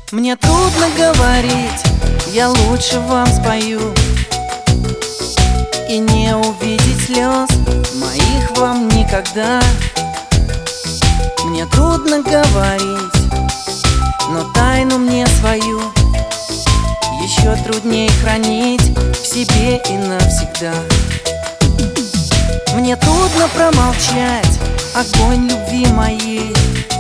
Мне трудно говорить, я лучше вам спою. И не увидеть слез моих вам никогда. Мне трудно говорить, но тайну мне свою еще труднее хранить в себе и навсегда. Мне трудно промолчать, огонь любви моей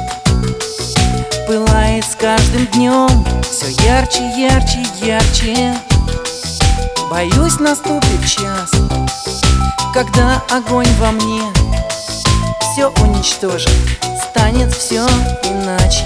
пылает с каждым днем все ярче, ярче, ярче. Боюсь, наступит час, когда огонь во мне все уничтожит, станет все иначе.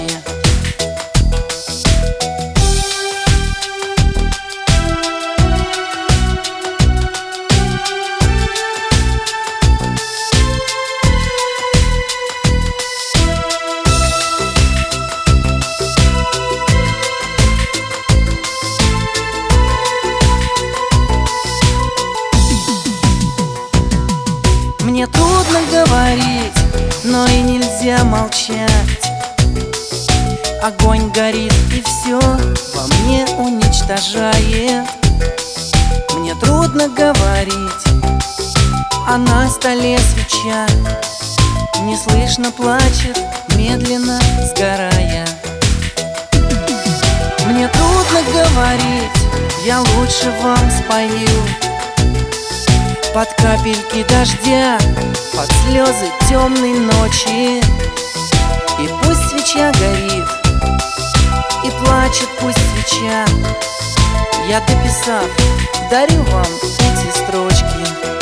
Мне трудно говорить, но и нельзя молчать. Огонь горит и все во мне уничтожает. Мне трудно говорить, а на столе свеча неслышно плачет, медленно сгорая. Мне трудно говорить, я лучше вам спою. Под капельки дождя, под слезы темной ночи. И пусть свеча горит, и плачет пусть свеча. Я, дописав, дарю вам эти строчки.